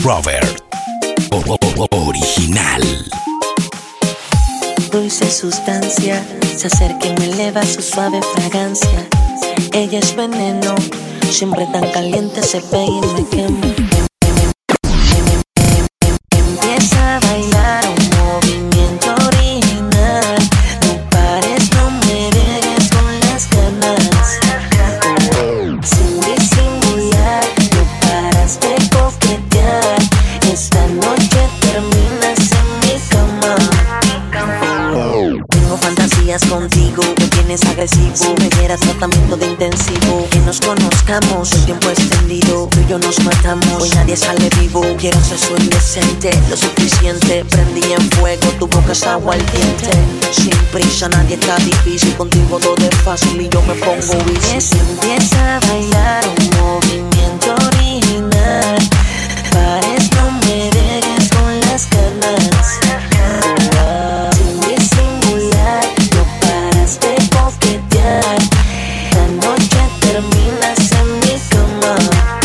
Robert. Original. Dulce sustancia se acerca y me eleva su suave fragancia. Ella es veneno, siempre tan caliente se pega y me quema. Empieza a bailar un movimiento original. No pares, no me dejes con las ganas. Sin disimular, no paras de coquetear. Esta noche terminas en mi cama. Tengo fantasías contigo, me tienes agresivo. Si me dieras tratamiento de intensivo, que nos conozcamos el tiempo extendido. Tú y yo nos matamos, hoy nadie sale vivo. Quiero sexo indecente, lo suficiente. Prendí en fuego, tu boca es agua al diente. Sin prisa, nadie está difícil. Contigo todo es fácil y yo me pongo easy. Empieza a bailar un movimiento original. Pares, no me dejes con las ganas. Sin disimular, no paras de coquetear. La noche terminas en mi cama.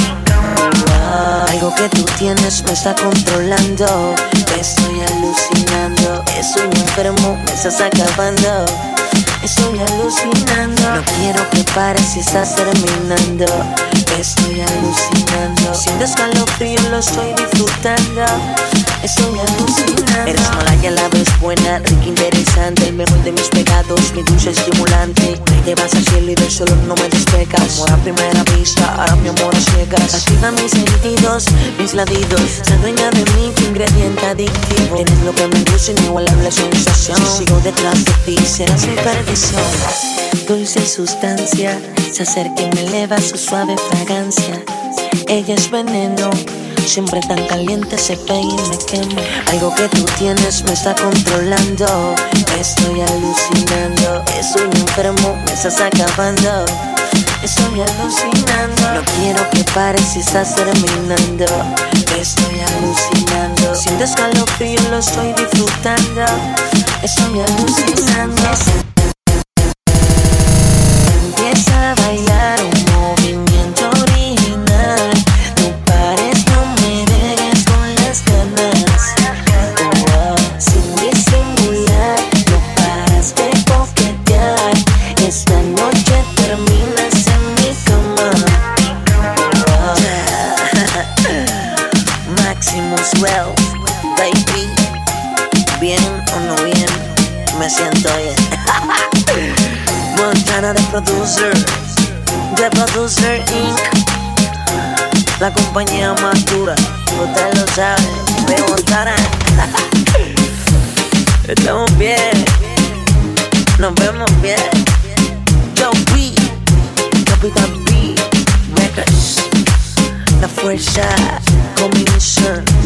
Algo que tú tienes me está controlando. Me estoy alucinando. Estoy enfermo, me estás acabando. Estoy alucinando. No quiero que pares si estás terminando. Estoy alucinando. Siento escalofrío, lo estoy disfrutando. Estoy alucinando. Eres mala y a la vez buena, rica, interesante. El mejor de mis pecados, mi dulce estimulante. Me llevas al cielo y del suelo no me despegas. Amor a primera vista, ahora mi amor a ciegas. Activa mis sentidos, mis latidos. Se dueña de mí, tu ingrediente adictivo. Tienes lo que me gusta, inigualable sensación. Si sigo detrás de ti, serás mi perdición. Dulce sustancia se acerca y me eleva su suave fragancia. Ella es veneno, siempre tan caliente se pega y me quema. Algo que tú tienes me está controlando. Me estoy alucinando. Estoy enfermo, me estás acabando. Estoy alucinando. No quiero que pares si estás terminando. Estoy alucinando. Siento escalofrío, lo estoy disfrutando. Estoy alucinando. Empieza a bailar un movimiento original. No pares, no me dejes con las ganas. Sin disimular, no paras de coquetear. Esta noche terminas en mi cama. Maximus Wealth, baby. Bien o no bien, me siento bien. Montana de Producer Inc. La compañía más dura, usted lo sabe, de Montana. Estamos bien, nos vemos bien. Yo B, Capital B Records, La Fuerza, Commission.